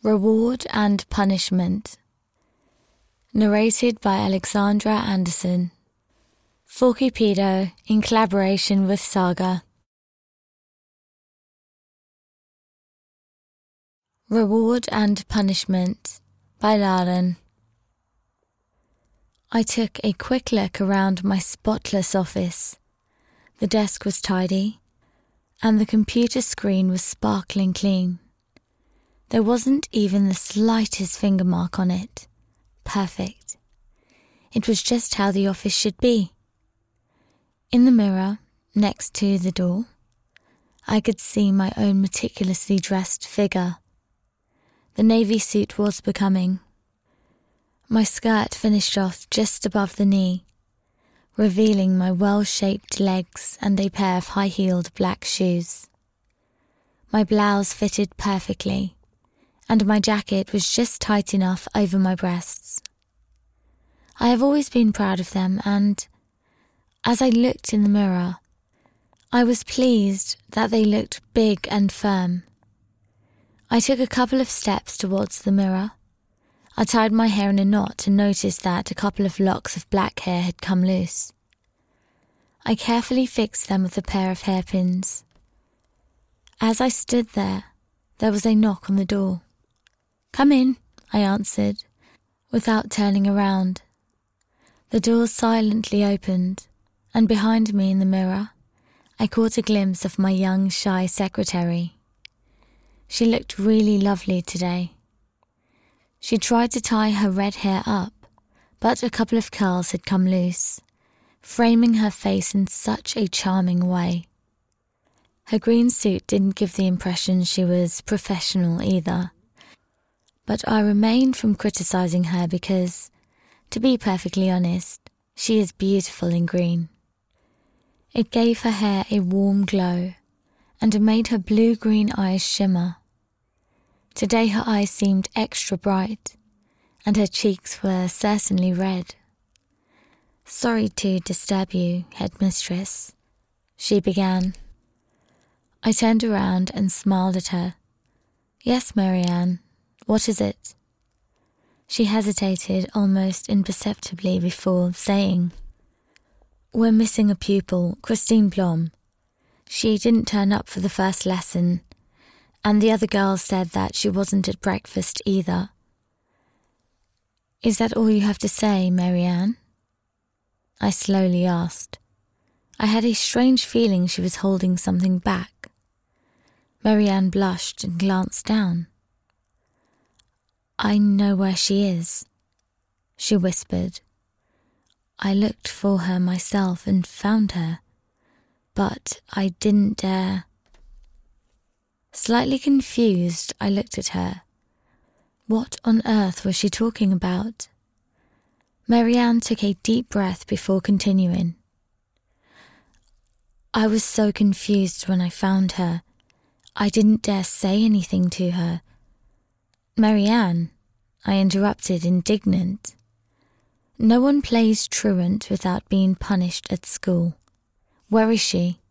Reward and Punishment. Narrated by Alexandra Anderson. Forkypedo in collaboration with Saga. Reward and Punishment by Lauren. I took a quick look around my spotless office. The desk was tidy, and the computer screen was sparkling clean. There wasn't even the slightest finger mark on it. Perfect. It was just how the office should be. In the mirror, next to the door, I could see my own meticulously dressed figure. The navy suit was becoming. My skirt finished off just above the knee, revealing my well-shaped legs and a pair of high-heeled black shoes. My blouse fitted perfectly, and my jacket was just tight enough over my breasts. I have always been proud of them, and as I looked in the mirror, I was pleased that they looked big and firm. I took a couple of steps towards the mirror. I tied my hair in a knot and noticed that a couple of locks of black hair had come loose. I carefully fixed them with a pair of hairpins. As I stood there was a knock on the door. "Come in," I answered, without turning around. The door silently opened, and behind me in the mirror, I caught a glimpse of my young, shy secretary. She looked really lovely today. She tried to tie her red hair up, but a couple of curls had come loose, framing her face in such a charming way. Her green suit didn't give the impression she was professional either, but I remained from criticizing her because, to be perfectly honest, she is beautiful in green. It gave her hair a warm glow, and made her blue-green eyes shimmer. Today her eyes seemed extra bright, and her cheeks were certainly red. "Sorry to disturb you, headmistress," she began. I turned around and smiled at her. "Yes, Marianne, what is it?" She hesitated almost imperceptibly before saying, "We're missing a pupil, Christine Blom. She didn't turn up for the first lesson, and the other girls said that she wasn't at breakfast either." "Is that all you have to say, Marianne?" I slowly asked. I had a strange feeling she was holding something back. Marianne blushed and glanced down. "I know where she is," she whispered. "I looked for her myself and found her, but I didn't dare." Slightly confused, I looked at her. What on earth was she talking about? Marianne took a deep breath before continuing. "I was so confused when I found her. I didn't dare say anything to her." "Marianne," I interrupted, indignant. "No one plays truant without being punished at school. Where is she?"